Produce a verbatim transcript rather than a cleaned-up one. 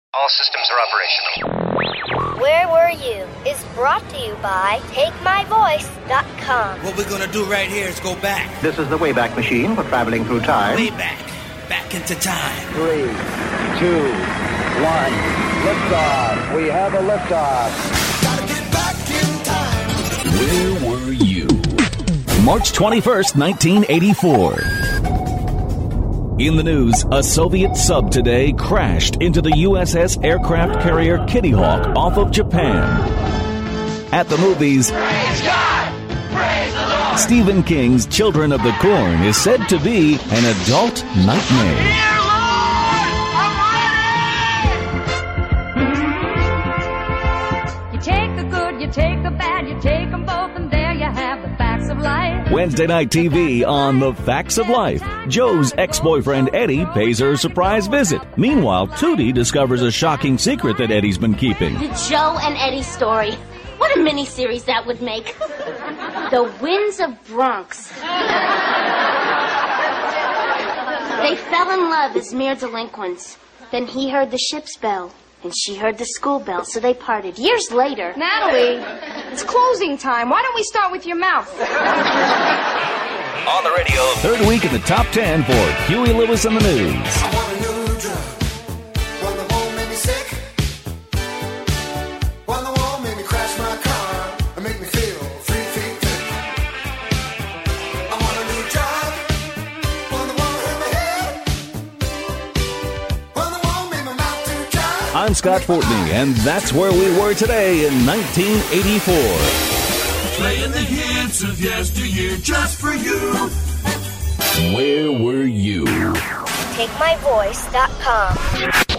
All systems are operational. Where Were You is brought to you by Take My Voice dot com. What we're gonna do right here is go back. This is the Wayback Machine for traveling through time. Way back. Back into time. Three, two, one. Liftoff. We have a liftoff. Gotta get back in time. Where were you? March twenty-first, nineteen eighty-four. In the news, a Soviet sub today crashed into the U S S aircraft carrier Kitty Hawk off of Japan. At the movies, Praise God! Praise the Lord! Stephen King's Children of the Corn is said to be an adult nightmare. Dear Lord, I'm ready! You take the good, you take the bad, you take them both, and there you have the facts of life. Wednesday night T V on The Facts of Life. Joe's ex-boyfriend Eddie pays her a surprise visit. Meanwhile, Tootie discovers a shocking secret that Eddie's been keeping. The Joe and Eddie story. What a miniseries that would make. The Winds of Bronx. They fell in love as mere delinquents. Then he heard the ship's bell, and she heard the school bell, so they parted. Years later... Natalie, it's closing time. Why don't we start with your mouth? On the radio, third week in the top ten for Huey Lewis and the News. I want a new drug. One that won't make me sick. One that won't make me crash my car and make me feel three feet thick. I want a new job. One that won't hurt my head. One that won't make my mouth too dry. I'm Scott Fortney, and that's where we were today in nineteen eighty-four. Playing the hits of yesteryear just for you. Where were you? Take My Voice dot com.